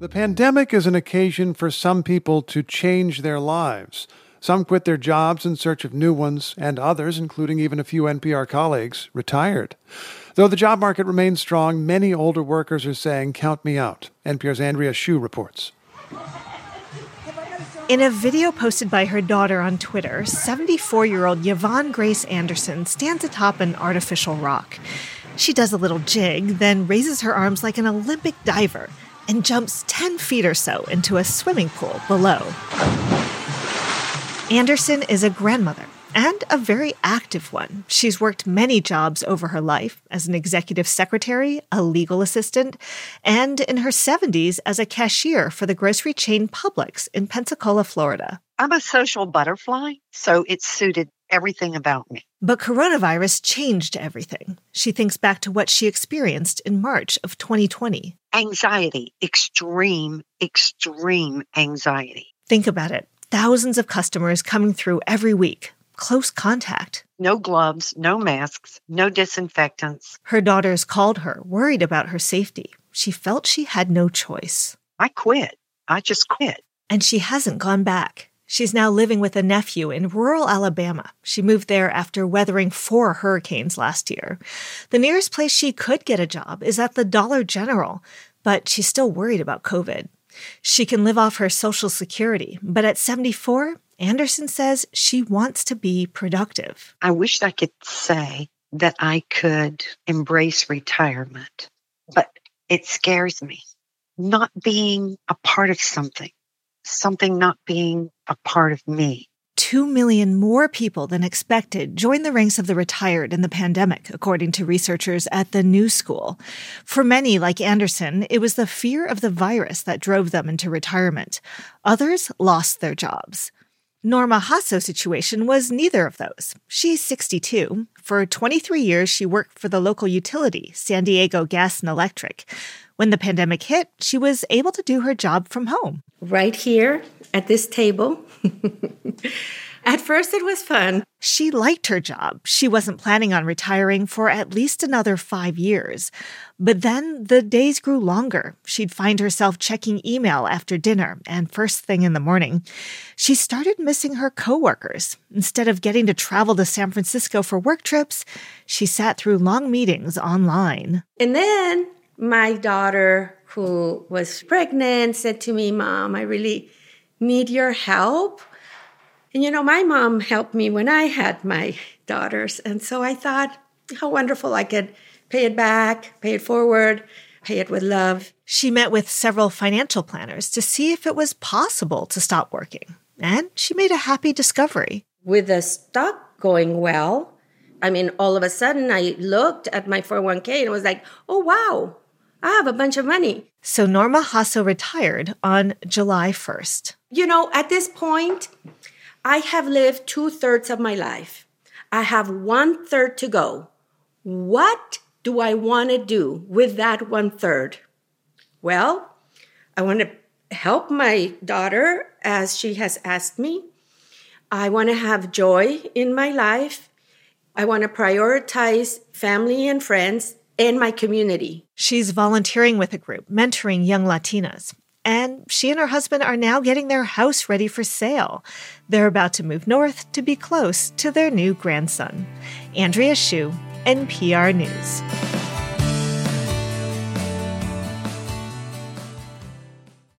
The pandemic is an occasion for some people to change their lives. Some quit their jobs in search of new ones, and others, including even a few NPR colleagues, retired. Though the job market remains strong, many older workers are saying, "Count me out." NPR's Andrea Hsu reports. In a video posted by her daughter on Twitter, 74-year-old Yvonne Grace Anderson stands atop an artificial rock. She does a little jig, then raises her arms like an Olympic diver and jumps 10 feet or so into a swimming pool below. Anderson is a grandmother, and a very active one. She's worked many jobs over her life as an executive secretary, a legal assistant, and in her 70s as a cashier for the grocery chain Publix in Pensacola, Florida. I'm a social butterfly, so it suited everything about me. But coronavirus changed everything. She thinks back to what she experienced in March of 2020. Anxiety, extreme anxiety. Think about it. Thousands of customers coming through every week. Close contact. No gloves, no masks, no disinfectants. Her daughters called her, worried about her safety. She felt she had no choice. I quit. I just quit. And she hasn't gone back. She's now living with a nephew in rural Alabama. She moved there after weathering 4 hurricanes last year. The nearest place she could get a job is at the Dollar General, but she's still worried about COVID. She can live off her Social Security, but at 74, Anderson says she wants to be productive. I wish I could say that I could embrace retirement, but it scares me. Not being a part of something not being a part of me. 2 million more people than expected joined the ranks of the retired in the pandemic, according to researchers at the New School. For many, like Anderson, it was the fear of the virus that drove them into retirement. Others lost their jobs. Norma Hasso's situation was neither of those. She's 62. For 23 years, she worked for the local utility, San Diego Gas and Electric. When the pandemic hit, she was able to do her job from home. Right here at this table. At first, it was fun. She liked her job. She wasn't planning on retiring for at least another 5 years. But then the days grew longer. She'd find herself checking email after dinner and first thing in the morning. She started missing her coworkers. Instead of getting to travel to San Francisco for work trips, she sat through long meetings online. And then my daughter, who was pregnant, said to me, "Mom, I really need your help." And, my mom helped me when I had my daughters. And so I thought, how wonderful I could pay it back, pay it forward, pay it with love. She met with several financial planners to see if it was possible to stop working. And she made a happy discovery. With the stock going well, all of a sudden I looked at my 401k and was like, oh, wow, I have a bunch of money. So Norma Hasso retired on July 1st. At this point, I have lived 2/3 of my life. I have 1/3 to go. What do I want to do with that 1/3? Well, I want to help my daughter as she has asked me. I want to have joy in my life. I want to prioritize family and friends and my community. She's volunteering with a group, mentoring young Latinas. And she and her husband are now getting their house ready for sale. They're about to move north to be close to their new grandson. Andrea Hsu, NPR News.